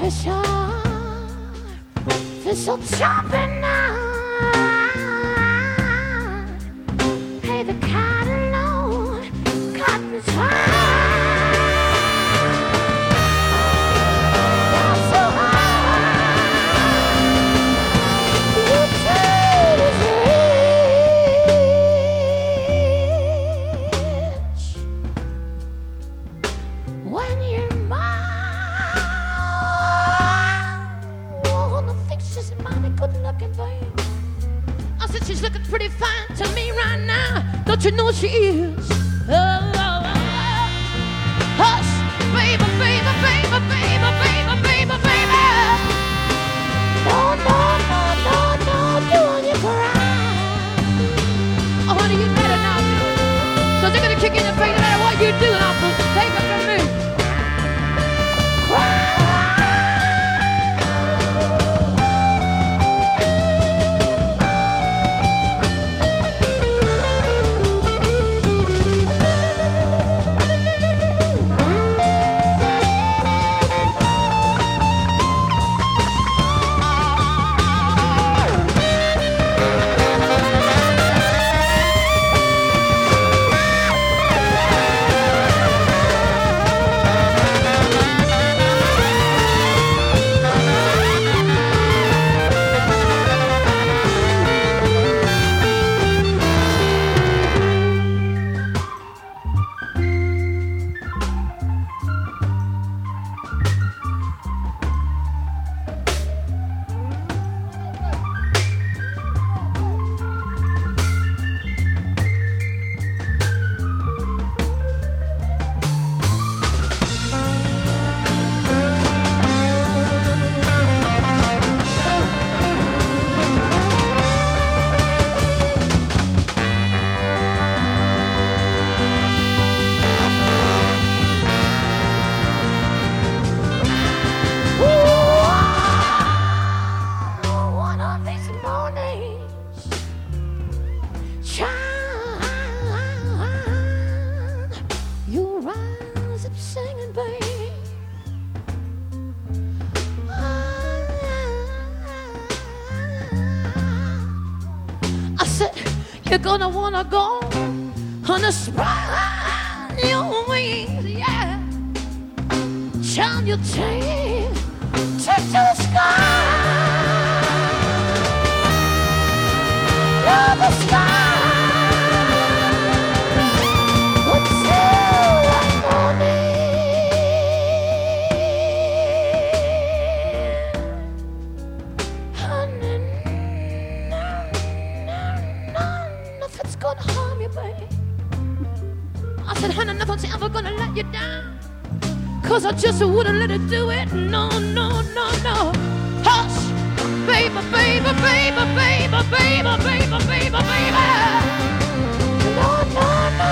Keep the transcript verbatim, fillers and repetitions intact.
Fish are chopping now. Hey, the cotton on, cotton's high. So high. You take rich when you're good looking babe. I said she's looking pretty fine to me right now. Don't you know she is? Oh, oh, oh. Hush, baby, baby, baby, baby, baby, baby, baby. No, no, no, no, no, doing you cry. Oh, honey, you better not do it. So they're gonna kick you in the face no matter what you do, and I'll take it from me. Cry. You're gonna wanna go on a spread your wings, yeah. Shine your tail, take to the sky. Love the sky. Until one morning, nothing's gonna harm you, babe. I said, honey, nothing's ever gonna let you down. Cause I just wouldn't let it do it. No, no, no, no. Hush, baby, baby, baby, baby, baby, baby, baby, baby. No, no, no.